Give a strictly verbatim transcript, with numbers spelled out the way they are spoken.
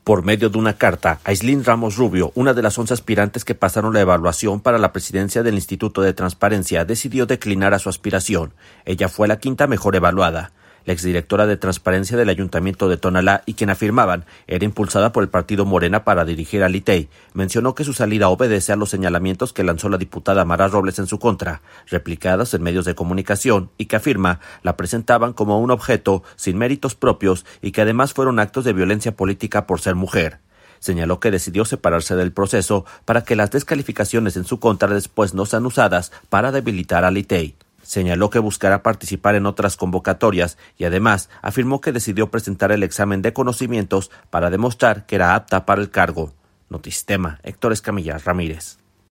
Por medio de una carta, Aislinn Ramos Rubio, una de las once aspirantes que pasaron la evaluación para la presidencia del Instituto de Transparencia, decidió declinar a su aspiración. Ella fue la quinta mejor evaluada. La exdirectora de Transparencia del Ayuntamiento de Tonalá, y quien afirmaban era impulsada por el partido Morena para dirigir al I T E I, mencionó que su salida obedece a los señalamientos que lanzó la diputada Mara Robles en su contra, replicadas en medios de comunicación, y que afirma la presentaban como un objeto sin méritos propios y que además fueron actos de violencia política por ser mujer. Señaló que decidió separarse del proceso para que las descalificaciones en su contra después no sean usadas para debilitar al I T E I. Señaló que buscará participar en otras convocatorias y además afirmó que decidió presentar el examen de conocimientos para demostrar que era apta para el cargo. Notistema, Héctor Escamilla Ramírez.